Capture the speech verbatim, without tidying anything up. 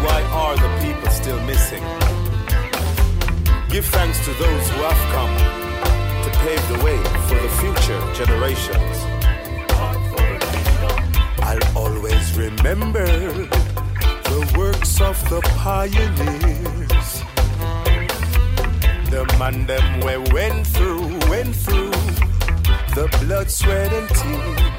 why are the people still missing? Give thanks to those who have come to pave the way for the future generations. I'll always remember the works of the pioneers. The man them we went through, went through the blood, sweat and tears.